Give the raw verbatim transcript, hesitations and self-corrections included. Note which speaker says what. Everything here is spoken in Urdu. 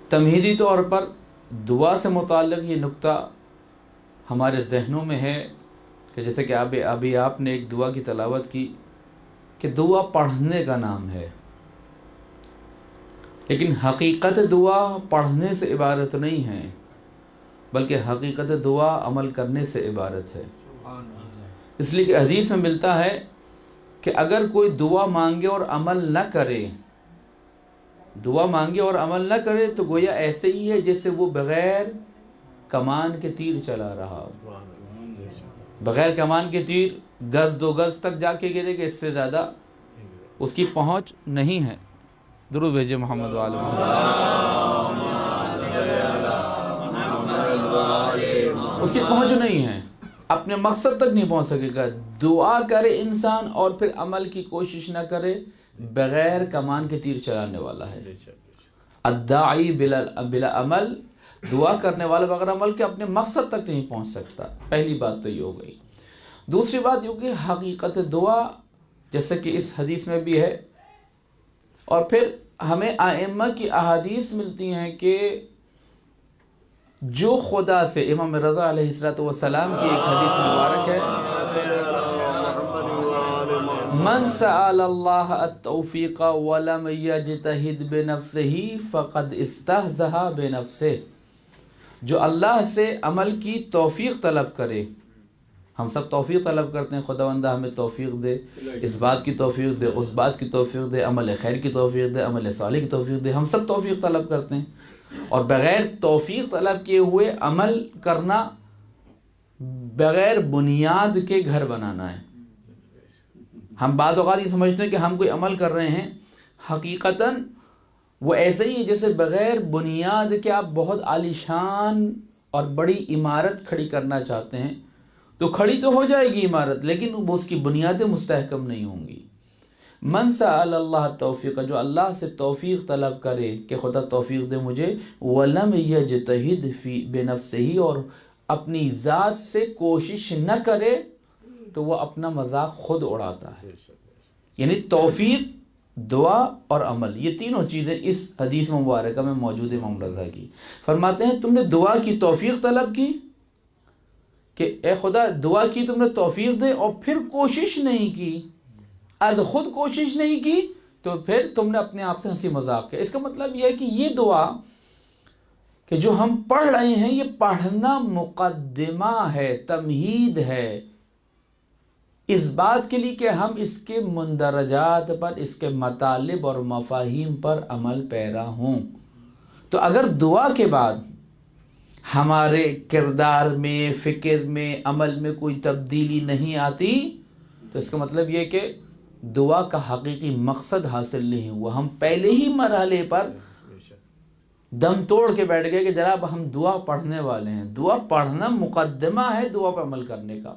Speaker 1: تمہیدی طور پر دعا سے متعلق یہ نقطہ ہمارے ذہنوں میں ہے کہ جیسے کہ ابھی ابھی آپ نے ایک دعا کی تلاوت کی کہ دعا پڑھنے کا نام ہے، لیکن حقیقت دعا پڑھنے سے عبارت نہیں ہے، بلکہ حقیقت دعا عمل کرنے سے عبارت ہے۔ اس لیے کہ حدیث میں ملتا ہے کہ اگر کوئی دعا مانگے اور عمل نہ کرے دعا مانگے اور عمل نہ کرے تو گویا ایسے ہی ہے جیسے وہ بغیر کمان کے تیر چلا رہا، بغیر کمان کے تیر گز دو گز تک جا کے گرے گا، اس سے زیادہ اس کی پہنچ نہیں ہے۔ درود بھیجے محمد وآل محمد، اس کی پہنچ نہیں ہے، اپنے مقصد تک نہیں پہنچ سکے گا۔ دعا کرے انسان اور پھر عمل کی کوشش نہ کرے، بغیر کمان کے تیر چلانے والا ہے۔ الداعی بلا بلا عمل، دعا کرنے والا بغیر عمل کے اپنے مقصد تک نہیں پہنچ سکتا۔ پہلی بات تو یہ ہو گئی۔ دوسری بات یہ کہ حقیقت دعا جیسے کہ اس حدیث میں بھی ہے، اور پھر ہمیں ائمہ کی احادیث ملتی ہیں کہ جو خدا سے، امام رضا علیہ الصلوۃ والسلام کی ایک حدیث مبارک ہے، من سأل اللہ التوفیق ولم یجتہد بنفسہ فقد استہزأ بنفسہ، جو اللہ سے عمل کی توفیق طلب کرے۔ ہم سب توفیق طلب کرتے ہیں، خداوندہ ہمیں توفیق دے، اس بات کی توفیق دے، اس بات کی توفیق دے، عمل خیر کی توفیق دے، عمل صالح کی توفیق دے، ہم سب توفیق طلب کرتے ہیں۔ اور بغیر توفیق طلب کیے ہوئے عمل کرنا بغیر بنیاد کے گھر بنانا ہے۔ ہم بعض اوقات یہ سمجھتے ہیں کہ ہم کوئی عمل کر رہے ہیں، حقیقتاً وہ ایسے ہی ہے جیسے بغیر بنیاد کے آپ بہت عالیشان اور بڑی عمارت کھڑی کرنا چاہتے ہیں، تو کھڑی تو ہو جائے گی عمارت، لیکن وہ اس کی بنیادیں مستحکم نہیں ہوں گی۔ من سأل اللہ توفیق، جو اللہ سے توفیق طلب کرے کہ خدا توفیق دے مجھے، ولم یجتہد فی بنفسہ، اور اپنی ذات سے کوشش نہ کرے، تو وہ اپنا مذاق خود اڑاتا ہے۔ یعنی توفیق، دعا اور عمل، یہ تینوں چیزیں اس حدیث مبارکہ میں موجود ہے۔ امام رضا کی فرماتے ہیں تم نے دعا کی توفیق طلب کی کہ اے خدا دعا کی تم نے توفیق دے، اور پھر کوشش نہیں کی، از خود کوشش نہیں کی، تو پھر تم نے اپنے آپ سے ہنسی مذاق کیا۔ اس کا مطلب یہ ہے کہ یہ دعا کہ جو ہم پڑھ رہے ہیں، یہ پڑھنا مقدمہ ہے، تمہید ہے اس بات کے لیے کہ ہم اس کے مندرجات پر، اس کے مطالب اور مفاہیم پر عمل پیرا ہوں۔ تو اگر دعا کے بعد ہمارے کردار میں، فکر میں، عمل میں کوئی تبدیلی نہیں آتی، تو اس کا مطلب یہ کہ دعا کا حقیقی مقصد حاصل نہیں ہوا۔ ہم پہلے ہی مرحلے پر دم توڑ کے بیٹھ گئے کہ جناب ہم دعا پڑھنے والے ہیں۔ دعا پڑھنا مقدمہ ہے دعا پر عمل کرنے کا۔